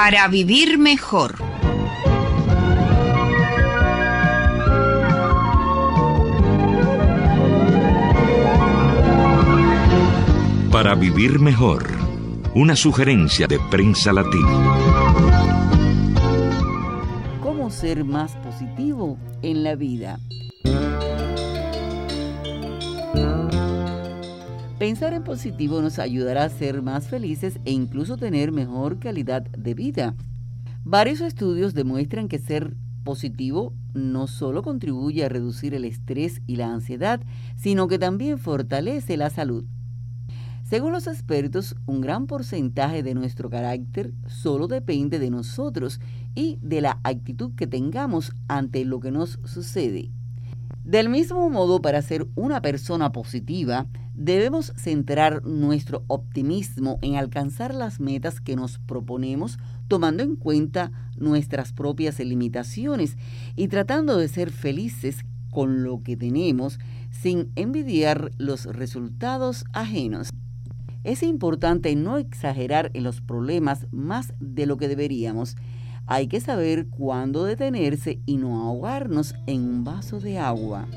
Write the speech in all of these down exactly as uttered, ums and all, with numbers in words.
Para vivir mejor. Para vivir mejor. Una sugerencia de Prensa Latina. ¿Cómo ser más positivo en la vida? Pensar en positivo nos ayudará a ser más felices e incluso tener mejor calidad de vida. Varios estudios demuestran que ser positivo no solo contribuye a reducir el estrés y la ansiedad, sino que también fortalece la salud. Según los expertos, un gran porcentaje de nuestro carácter solo depende de nosotros y de la actitud que tengamos ante lo que nos sucede. Del mismo modo, para ser una persona positiva, debemos centrar nuestro optimismo en alcanzar las metas que nos proponemos, tomando en cuenta nuestras propias limitaciones y tratando de ser felices con lo que tenemos sin envidiar los resultados ajenos. Es importante no exagerar en los problemas más de lo que deberíamos. Hay que saber cuándo detenerse y no ahogarnos en un vaso de agua.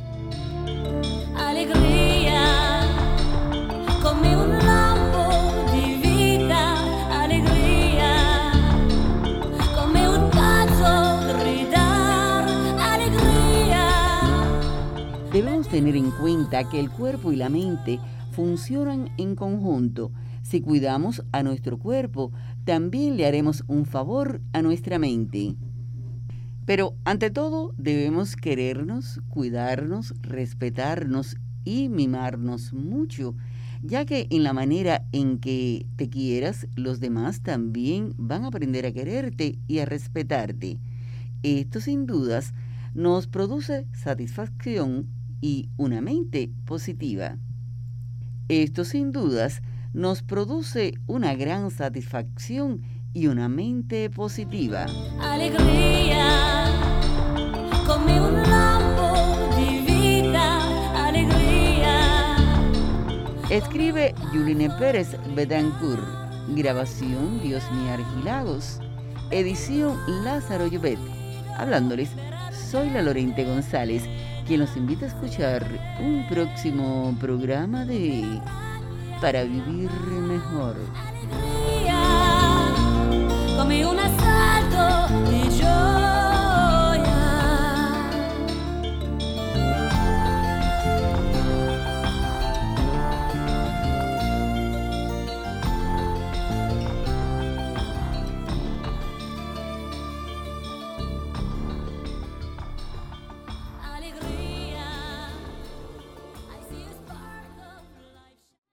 Alegría, come un lampo di vita, alegría, come un pazzo gridar, alegría. Debemos tener en cuenta que el cuerpo y la mente funcionan en conjunto. Si cuidamos a nuestro cuerpo, también le haremos un favor a nuestra mente. Pero ante todo, debemos querernos, cuidarnos, respetarnos y mimarnos mucho, ya que en la manera en que te quieras, los demás también van a aprender a quererte y a respetarte. Esto sin dudas nos produce satisfacción y una mente positiva. Esto sin dudas nos produce una gran satisfacción y una mente positiva. Alegría, come un lampo di vita, alegría. Escribe Yuline Pérez Betancourt. Grabación Diosmi Argilagos. Edición Lázaro Llobet. Hablándoles, soy la Lorente González, quien los invita a escuchar un próximo programa de Para Vivir Mejor. Come una